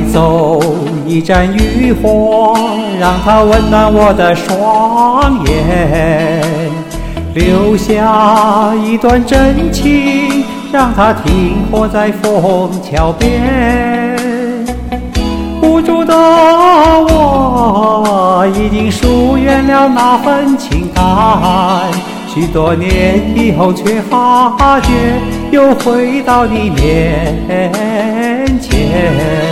走一盏渔火，让它温暖我的双眼，留下一段真情，让它停泊在枫桥边。无助的我已经疏远了那份情感，许多年以后却发觉又回到你面前。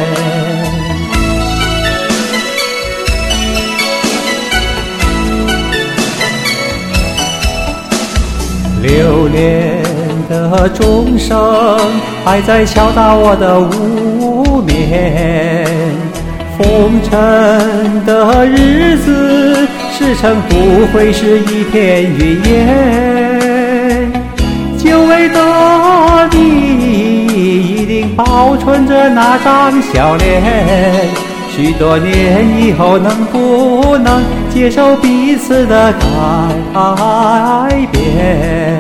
流连的钟声还在敲打我的无眠，风尘的日子时辰不会是一片云烟。久违的你一定保存着那张笑脸，许多年以后能不能接受彼此的改变？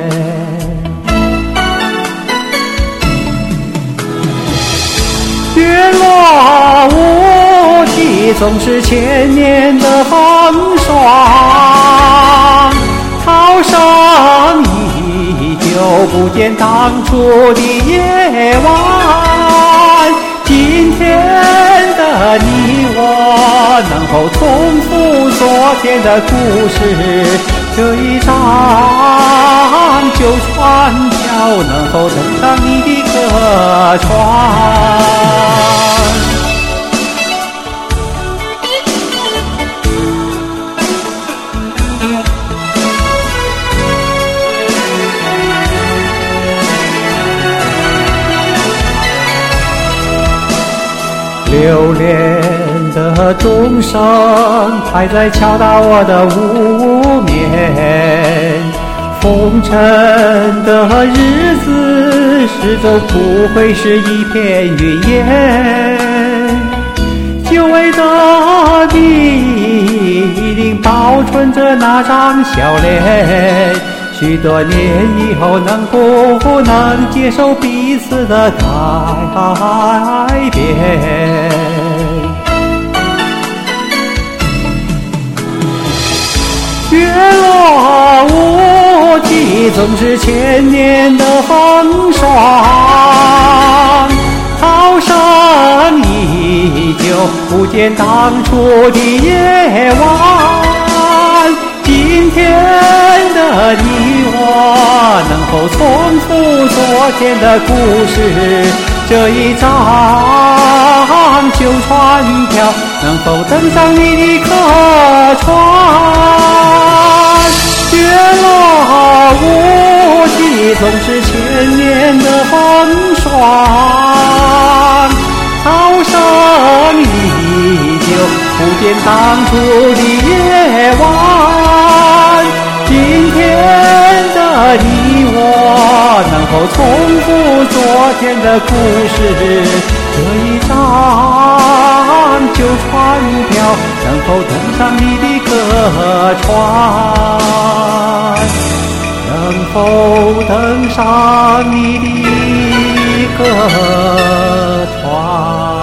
月落乌啼总是千年的风霜，涛声依旧不见当初的夜晚。今天的你我能否重复昨天的故事？这一张旧船票能否登上你的客船？流连的钟声还在敲打我的无眠，风尘的日子始终不会是一片云烟。久违的你一定保存着那张笑脸，许多年以后能不能接受彼此的改变？月落乌啼总是千年的风霜，涛声依旧不见当初的夜晚。今天的你我能否重复昨天的故事？这一张旧船票能否登上你的客船？月落乌啼总是千年的风霜，涛声依旧不见当初的夜晚。今天的你我能否重复昨天的故事？这一张旧船票能否登上你的客船？能否登上你的客船？